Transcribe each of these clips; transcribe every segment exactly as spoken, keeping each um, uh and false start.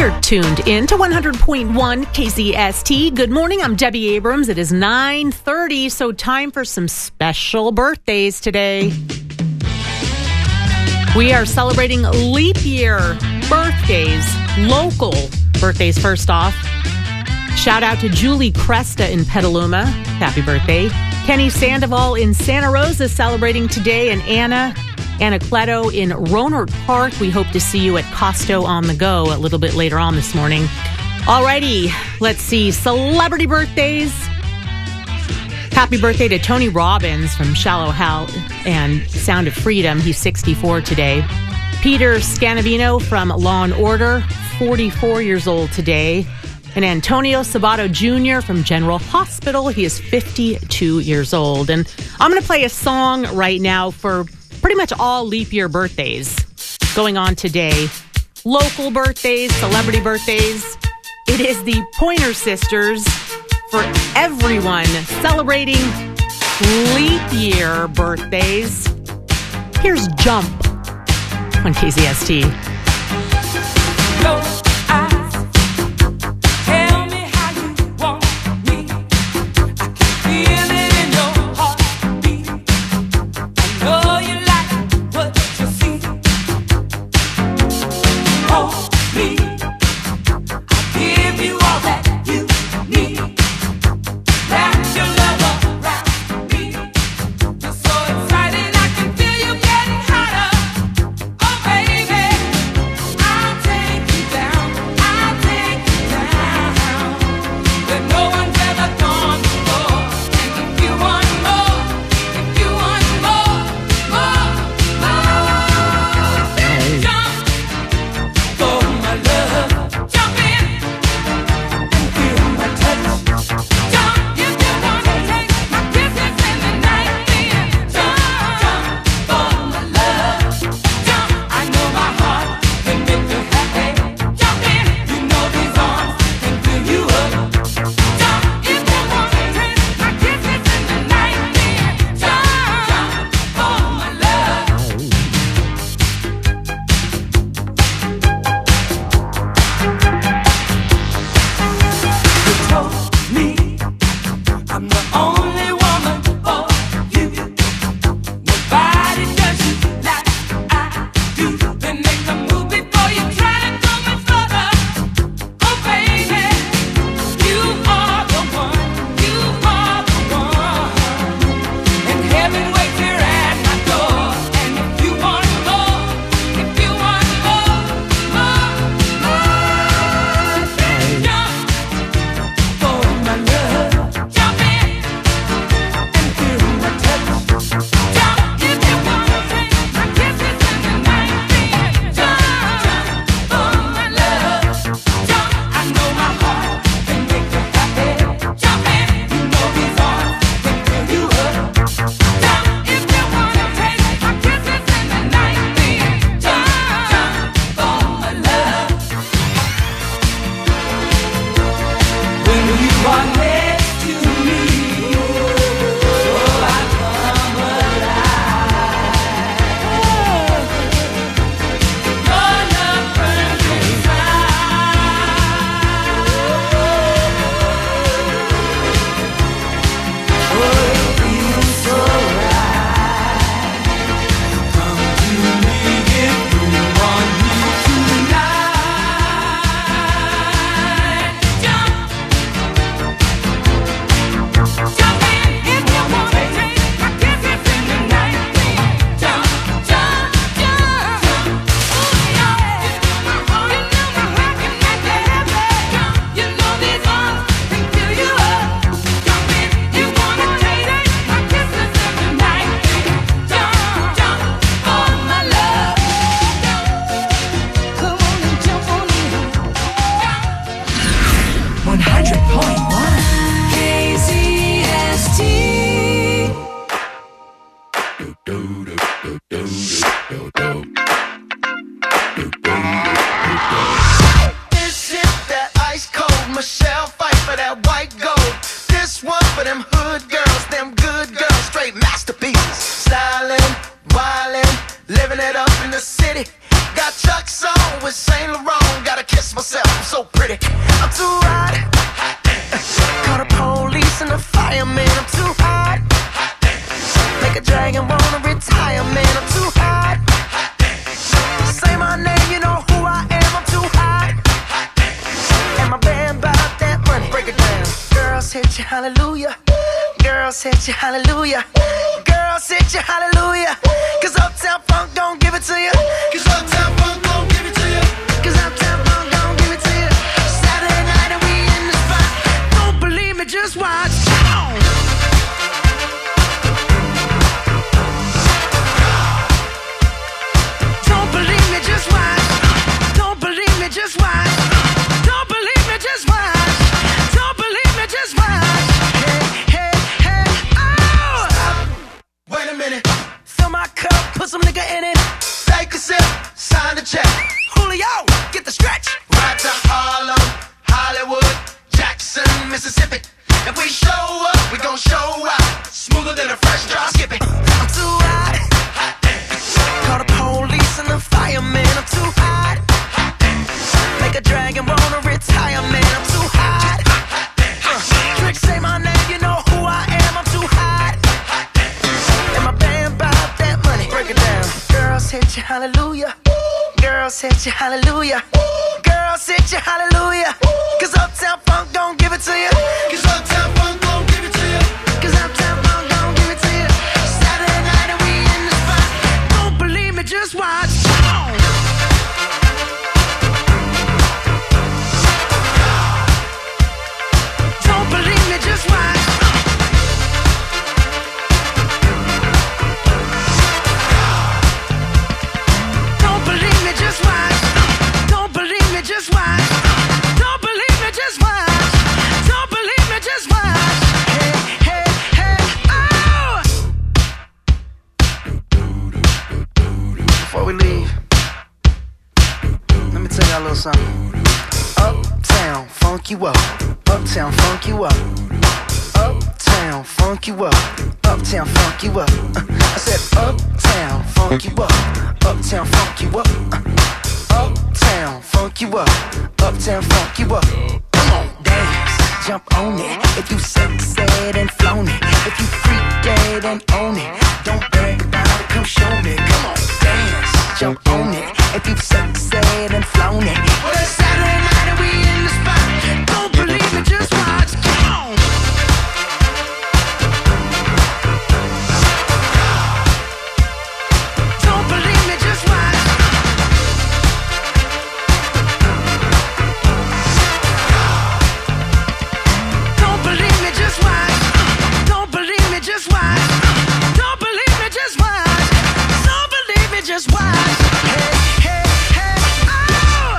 You're tuned in to one hundred point one K Z S T. Good morning. I'm Debbie Abrams. It is nine thirty, so time for some special birthdays today. We are celebrating leap year birthdays, local birthdays first off. Shout out to Julie Cresta in Petaluma. Happy birthday. Kenny Sandoval in Santa Rosa celebrating today, and Anna Anacleto in Rohnert Park. We hope to see you at Costo on the Go a little bit later on this morning. Alrighty, let's see. Celebrity birthdays. Happy birthday to Tony Robbins from Shallow Hal and Sound of Freedom. He's sixty-four today. Peter Scanavino from Law and Order, forty-four years old today. And Antonio Sabato Junior from General Hospital. He is fifty-two years old. And I'm going to play a song right now for pretty much all leap year birthdays going on today. Local birthdays, celebrity birthdays. It is the Pointer Sisters for everyone celebrating leap year birthdays. Here's Jump on K Z S T. Go. living it up in the city. Got Chuck's on with Saint Laurent. Gotta kiss myself. Girls hit you, hallelujah. Girls hit you, hallelujah. Cause Uptown Funk don't give it to you. Cause Uptown Funk don't give it to you. Cause Uptown Funk don't give it to you. Saturday night and we in the spot. Don't believe me, just watch. Don't believe me, just watch. Don't believe me, just watch. Don't believe me, just watch. Don't believe me, just watch. Hey, hey, hey, oh! Stop. Wait a minute. Fill my cup, put some nigga in it. Take a sip, sign the check. Julio, get the stretch. Right to Harlem, Hollywood, Jackson, Mississippi. If we show up, we gon' show out. Smoother than a fresh drop. Skip it. I'm too hot. Hot damn. Call the police and the fireman. I'm too hot. Hot damn. Make a dragon wanna retire, man. I'm too hot. Hot damn. Uh, Trick say my name, you know who I am. I'm too hot. Hot damn. And my band bought that money. Break it down. Girls hit you, hallelujah. Girls hit you, hallelujah. Girls hit you, hallelujah. Cause Uptown Funk don't give it to you. Cause Uptown Funk don't give it to you. Cause Uptown Funk don't give it to you. Saturday night and we in the spot. Don't believe me, just watch. Don't believe me, just watch. Don't believe me, just watch. Don't believe me, just watch. Don't believe me, just watch. Don't believe me, just watch. Hey, hey, hey, oh! Before we leave, let me tell y'all a little something. Uptown, funk you up. Uptown, funk you up. Uptown, funk you up. Uptown, funk you up. Uh, I said uptown, funk you up. Uptown, funk you up. Uh, uptown, funk you up. Uptown, funk you up. Come on, dance, jump on it. If you sexed and flown it. If you freak dead and own it. Don't brag about it, come show me. Come on, dance, jump on it. If you sexed and flown it. Well, it's Saturday night and we in the spot. Don't believe me, just watch. Come on. Don't believe me, just watch. Don't believe me, just watch. Don't believe me, just watch. Don't believe me, just watch. Don't believe me, just watch. Hey, hey, hey, oh!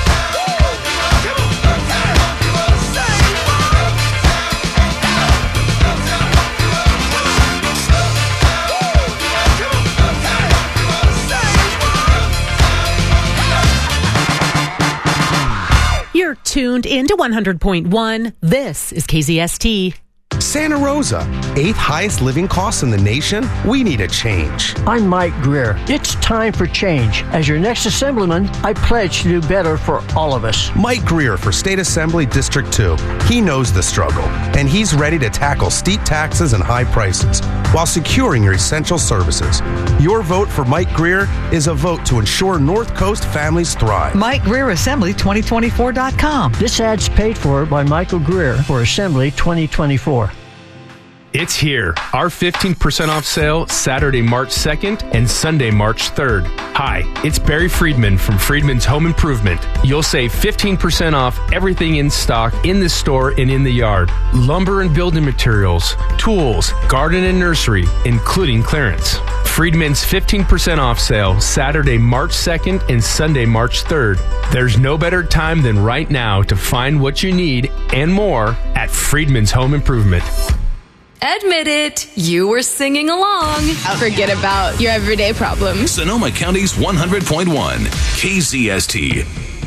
You're tuned into one hundred point one. This is K Z S T. Santa Rosa, eighth highest living costs in the nation? We need a change. I'm Mike Greer. It's time for change. As your next assemblyman, I pledge to do better for all of us. Mike Greer for State Assembly District two. He knows the struggle, and he's ready to tackle steep taxes and high prices while securing your essential services. Your vote for Mike Greer is a vote to ensure North Coast families thrive. Mike Greer Assembly twenty twenty-four dot com. This ad's paid for by Michael Greer for Assembly twenty twenty-four. It's here. Our fifteen percent off sale Saturday, March second and Sunday, March third. Hi, it's Barry Friedman from Friedman's Home Improvement. You'll save fifteen percent off everything in stock in the store and in the yard. Lumber and building materials, tools, garden and nursery, including clearance. Friedman's fifteen percent off sale Saturday, March second and Sunday, March third. There's no better time than right now to find what you need and more at Friedman's Home Improvement. Admit it, you were singing along. Forget about your everyday problems. Sonoma County's one hundred point one, K Z S T.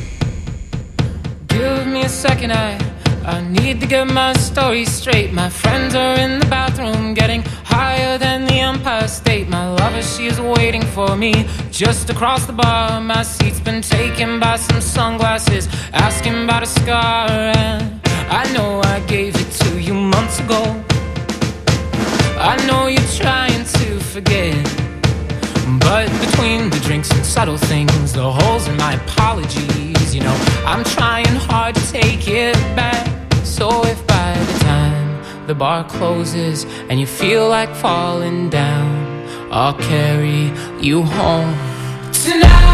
Give me a second, I, I need to get my story straight. My friends are in the bathroom getting higher than the Empire State. My lover, she is waiting for me just across the bar. My seat's been taken by some sunglasses, asking about a scar. And I know I gave it to you months ago. I know you're trying to forget, but between the drinks and subtle things, the holes in my apologies, you know, I'm trying hard to take it back. So if by the time the bar closes and you feel like falling down, I'll carry you home tonight.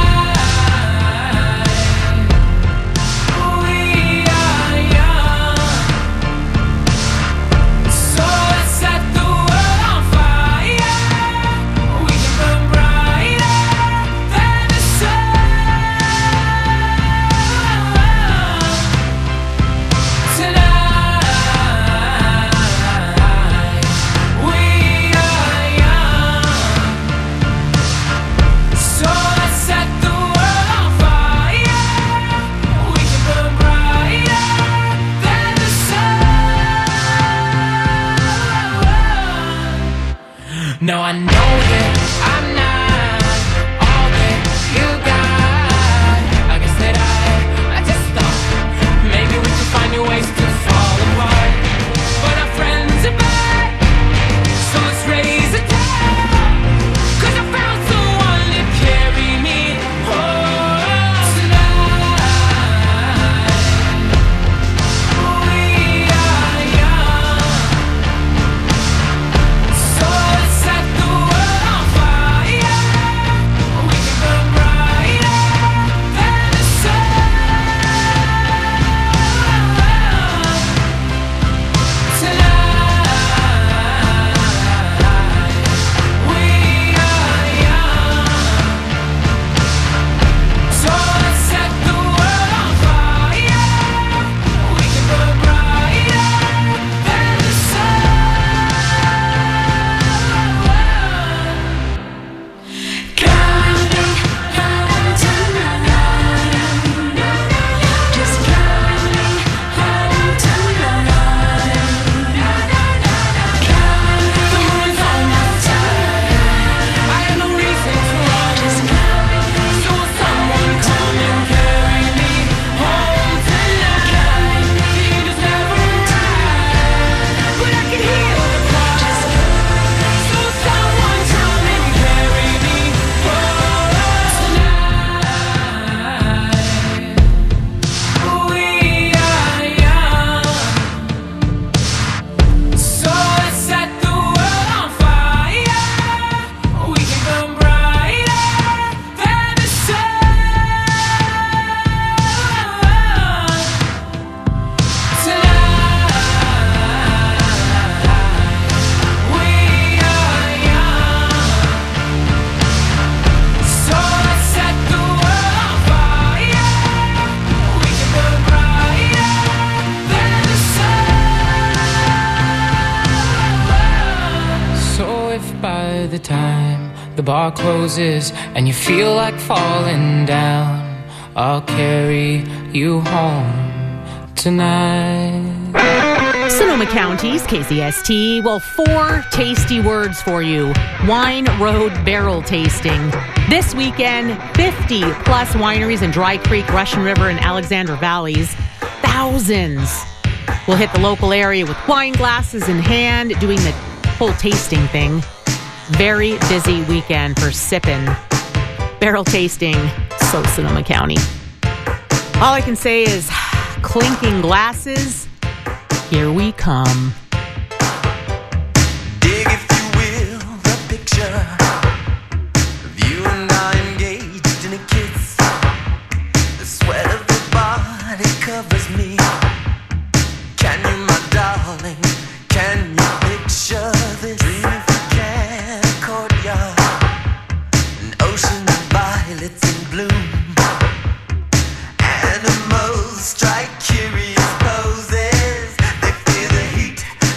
No, I know that I'm not all that you got. I guess that I, I just thought maybe we could find new ways to fall apart. But our friends are back, so let's raise a toast. 'Cause I found someone to carry me home tonight. We are young, so let's set the world on fire. We can burn brighter than the sun tonight. We are young, so let's set the world on fire. We can burn brighter than the sun. Counting on tonight, just counting on tonight. Counting the moon's on my side. I have no reason to run. Just counting, so will someone come and carry me home tonight? The angels never arrive, but I can hear the choir. So will someone come and carry me home tonight? We are young, so let's set the world on fire. We can burn brighter than the sun tonight. We are young, so let's set the world on fire. We can burn brighter than the sun. So if by the time the bar closes and you feel like falling down, I'll carry you home tonight. Sonoma County's K Z S T. Well, four tasty words for you. Wine Road Barrel Tasting. This weekend, fifty plus wineries in Dry Creek, Russian River, and Alexander Valleys. Thousands will hit the local area with wine glasses in hand, doing the whole tasting thing. Very busy weekend for sipping. Barrel tasting, so Sonoma County. All I can say is clinking glasses. Here we come. Dig, if you will, the picture of you and I engaged in a kiss. The sweat of your body covers me. Can you, my darling, can you picture this? Dream if you can, a courtyard, an ocean of violets in bloom. Animals strike curious poses. They feel the heat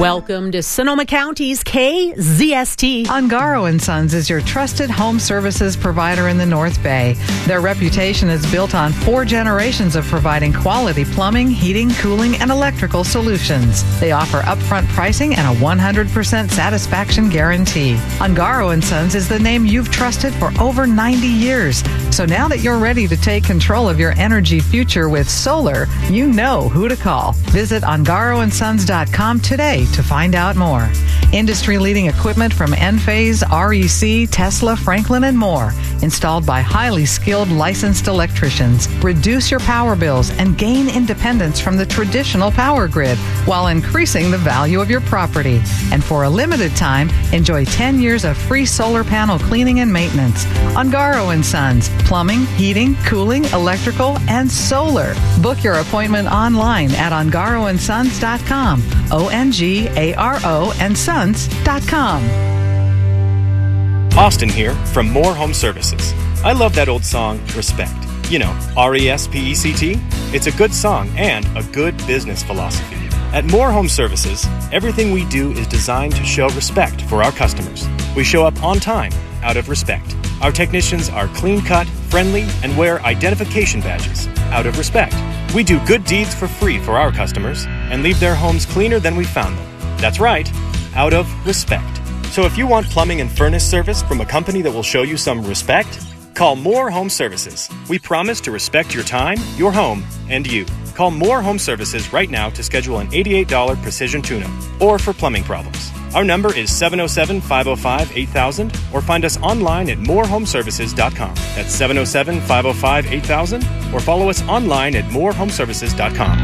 Welcome to Sonoma County's K Z S T. Ungaro and Sons is your trusted home services provider in the North Bay. Their reputation is built on four generations of providing quality plumbing, heating, cooling, and electrical solutions. They offer upfront pricing and a one hundred percent satisfaction guarantee. Ungaro and Sons is the name you've trusted for over ninety years. So now that you're ready to take control of your energy future with solar, you know who to call. Visit ungaro and sons dot com today to find out more. Industry-leading equipment from Enphase, R E C, Tesla, Franklin, and more. Installed by highly skilled licensed electricians. Reduce your power bills and gain independence from the traditional power grid while increasing the value of your property. And for a limited time, enjoy ten years of free solar panel cleaning and maintenance. Ungaro and Sons. Plumbing, heating, cooling, electrical, and solar. Book your appointment online at ungaro and sons dot com. O N G A R O and sons dot com. Austin here from More Home Services. I love that old song, Respect. You know, R E S P E C T. It's a good song and a good business philosophy. At More Home Services, everything we do is designed to show respect for our customers. We show up on time, out of respect. Our technicians are clean-cut, friendly, and wear identification badges, out of respect. We do good deeds for free for our customers and leave their homes cleaner than we found them. That's right, out of respect. So if you want plumbing and furnace service from a company that will show you some respect, call More Home Services. We promise to respect your time, your home, and you. Call More Home Services right now to schedule an eighty-eight dollars precision tune-up or for plumbing problems. Our number is seven oh seven, five oh five, eight thousand or find us online at more home services dot com. That's seven oh seven, five oh five, eight thousand or follow us online at more home services dot com.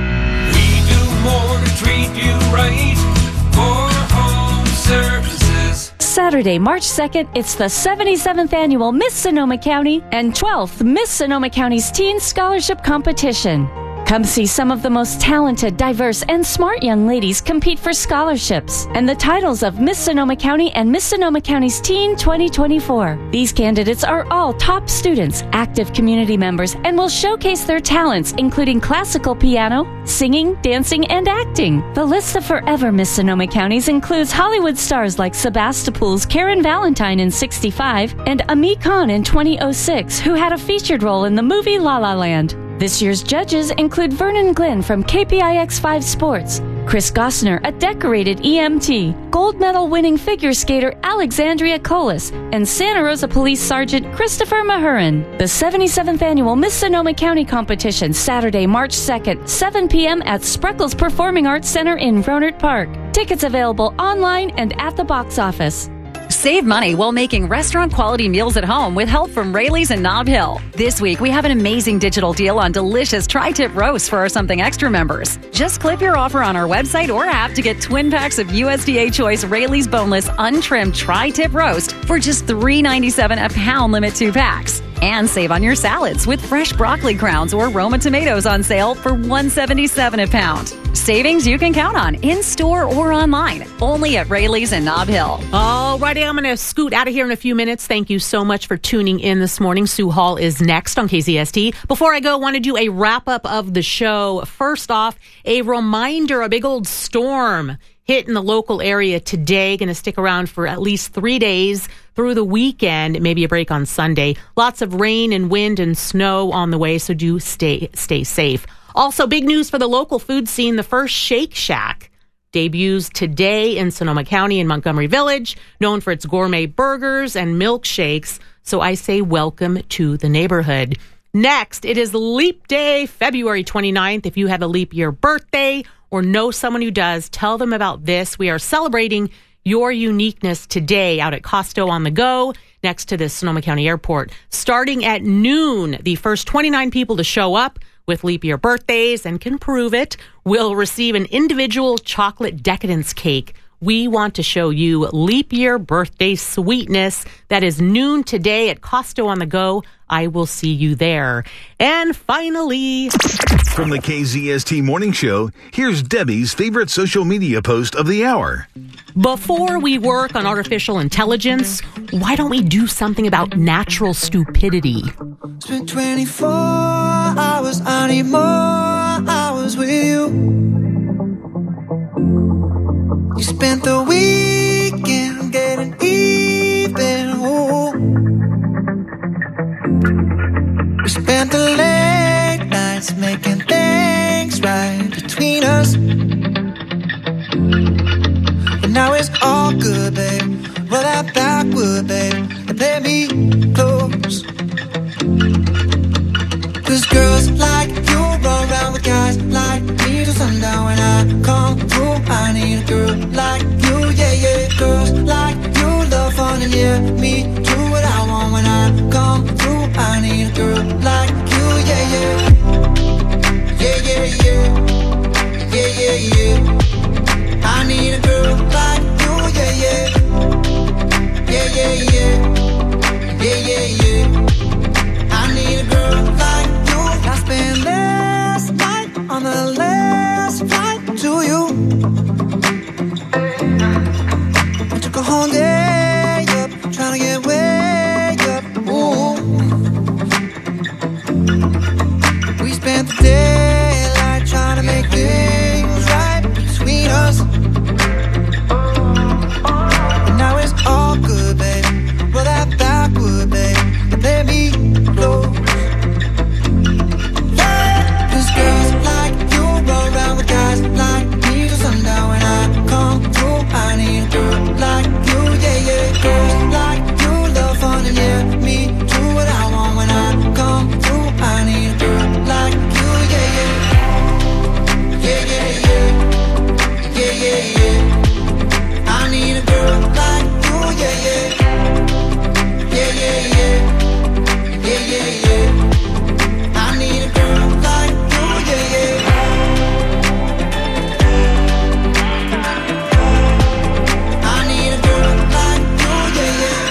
We do more to treat you right. More Home Services. Saturday, March second, it's the seventy-seventh Annual Miss Sonoma County and twelfth Miss Sonoma County's Teen Scholarship Competition. Come see some of the most talented, diverse, and smart young ladies compete for scholarships and the titles of Miss Sonoma County and Miss Sonoma County's Teen twenty twenty-four. These candidates are all top students, active community members, and will showcase their talents, including classical piano, singing, dancing, and acting. The list of forever Miss Sonoma Counties includes Hollywood stars like Sebastopol's Karen Valentine in sixty-five and Ami Khan in two thousand six, who had a featured role in the movie La La Land. This year's judges include Vernon Glenn from K P I X five Sports, Chris Gossner, a decorated E M T, gold medal winning figure skater Alexandria Colas, and Santa Rosa Police Sergeant Christopher Mahurin. The seventy-seventh Annual Miss Sonoma County Competition, Saturday, March second, seven p.m. at Spreckles Performing Arts Center in Rohnert Park. Tickets available online and at the box office. Save money while making restaurant-quality meals at home with help from Rayleigh's and Nob Hill. This week, we have an amazing digital deal on delicious tri-tip roasts for our Something Extra members. Just clip your offer on our website or app to get twin packs of U S D A Choice Rayleigh's Boneless Untrimmed Tri-Tip Roast for just three ninety-seven a pound, limit two packs. And save on your salads with fresh broccoli crowns or Roma tomatoes on sale for one seventy-seven a pound. Savings you can count on in-store or online. Only at Rayleigh's and Nob Hill. All righty, I'm going to scoot out of here in a few minutes. Thank you so much for tuning in this morning. Sue Hall is next on K Z S T. Before I go, I want to do a wrap-up of the show. First off, a reminder, a big old storm hit in the local area today. Going to stick around for at least three days through the weekend, maybe a break on Sunday. Lots of rain and wind and snow on the way, so do stay stay safe. Also, big news for the local food scene. The first Shake Shack debuts today in Sonoma County in Montgomery Village, known for its gourmet burgers and milkshakes. So I say welcome to the neighborhood. Next, it is Leap Day, February twenty-ninth. If you have a leap year birthday or know someone who does, tell them about this. We are celebrating your uniqueness today out at Costo on the Go next to the Sonoma County Airport. Starting at noon, the first twenty-nine people to show up with leap year birthdays and can prove it will receive an individual chocolate decadence cake. We want to show you leap year birthday sweetness. That is noon today at Costo on the Go. I will see you there. And finally, from the K Z S T Morning Show, here's Debbie's favorite social media post of the hour. Before we work on artificial intelligence, why don't we do something about natural stupidity? Spent twenty-four hours, I need more hours with you. You spent the weekend getting even. Ooh. We spent the late nights making things right between us. But now it's all good, babe. Roll that backward, babe, and play me close. Cause girls like you run around with guys like me till sundown. When I come through, I need a girl like you, yeah, yeah. Girls like you love fun and yeah, me do what I want. When I come through, I need a girl like you, yeah, yeah. Yeah, yeah, yeah. Yeah, yeah, yeah. I need a girl like you, yeah, yeah. Yeah, yeah, yeah. Yeah, yeah, yeah. I need a girl like you. I spent last night on the last flight to you. I took a whole day up, trying to get way up. Ooh. We spent the daylight trying to make things right between us. And now it's all good, babe. Roll that backward, babe, and let me close. Cause girls like you run around with guys like me till sundown. When I come through, I need a girl like you, yeah, yeah. Girls like you love fun and yeah, me do what I want. When I come through, I need a girl like you, yeah, yeah. Yeah, yeah, yeah. Yeah, yeah, yeah. I need a girl like you, yeah, yeah. Yeah, yeah, yeah. Yeah, yeah, yeah. I need a girl like you, yeah, yeah. I need a girl like you, yeah, yeah.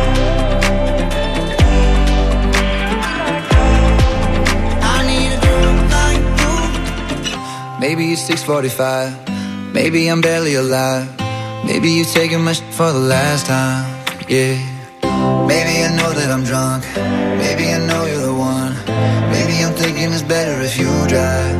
I need a girl like you. Maybe it's six forty-five. Maybe I'm barely alive. Maybe you taking my shit for the last time. Yeah. Maybe I know that I'm drunk. Maybe I know you're the one. Maybe I'm thinking it's better if you drive.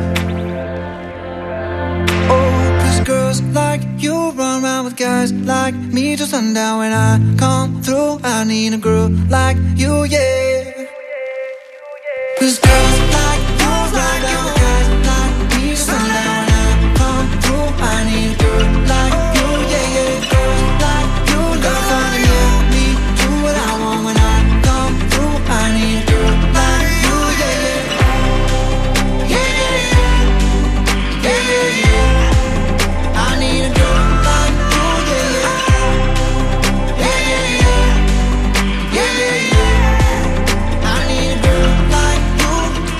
Oh, cause girls like you run around with guys like me till sundown. When I come through, I need a girl like you, yeah. Cause girls like you run around with guys like me till sundown. When I come through, I need a girl like you, yeah, yeah. Girls like you love fun and yeah, me do what I want. When I come through, I need a girl like you, yeah, yeah. Yeah, yeah, yeah. Yeah, yeah, yeah. I need a girl like you, yeah, yeah. Yeah, yeah, yeah. Yeah, yeah, yeah. I need a girl like you.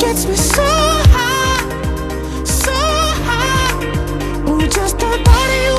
gets me so high, so high. Ooh, just the thought of you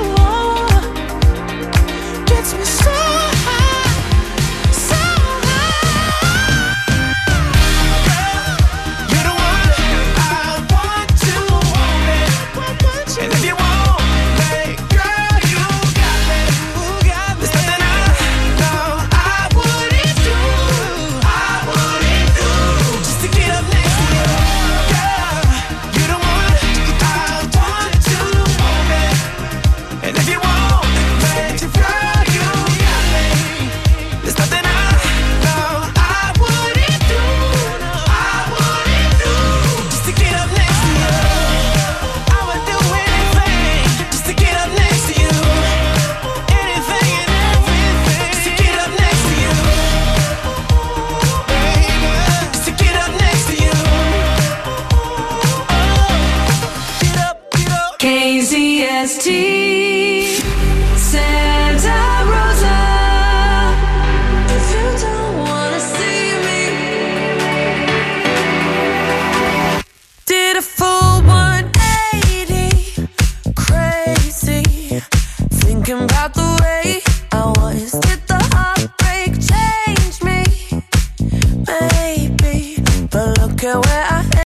gets me so high, so high. You're the one I want to want it. And if you want me, girl, you got me. There's nothing I know I wouldn't do, I wouldn't do, just to get up next to you. Girl, you're the one I want to want it. And if you want me, girl, you got me. There's nothing I know I wouldn't do, I wouldn't do, just to get up next to you. I would do anything just to get up next to you. Anything and everything just to get up next to you. Baby, just to get up next to you. Get up, get up. K Z S T